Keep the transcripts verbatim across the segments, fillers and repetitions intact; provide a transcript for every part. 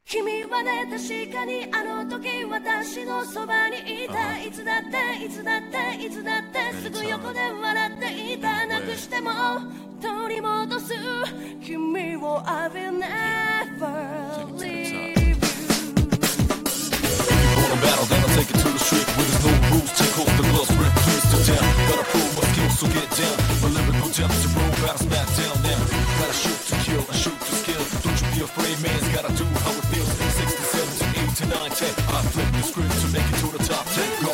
君はね確かにあの時私のそばにいたいつだっていつだっていつだってすぐ横で笑っていたなくしても取り戻す君を I will never leave you On a battle then I'll take it to the street where there's no rules take off the gloves rip twist to down gotta prove my skills so get down my lyrical depth to roll battle smack down now gotta shoot to kill and shoot to skill don't you be afraid man's gotta do how it feels six to seven to eight to nine ten I flip the script to make it to the top ten go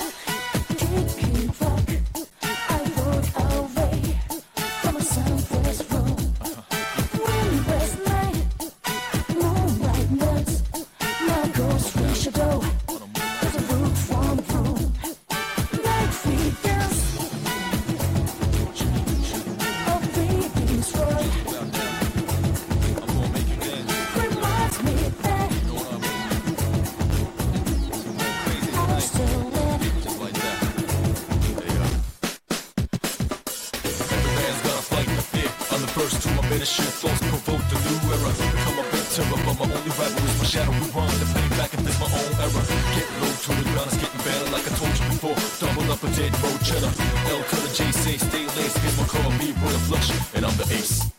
First to my finish, thoughts provoke the new era. Become a big terror, but my only rival is my shadow. We run the pain back and face my own error. Get low to the ground, it's getting better like I told you before. Double up a dead road cheddar. L to the J, say stay laced. Here's my car, B, with a flush, and I'm the ace.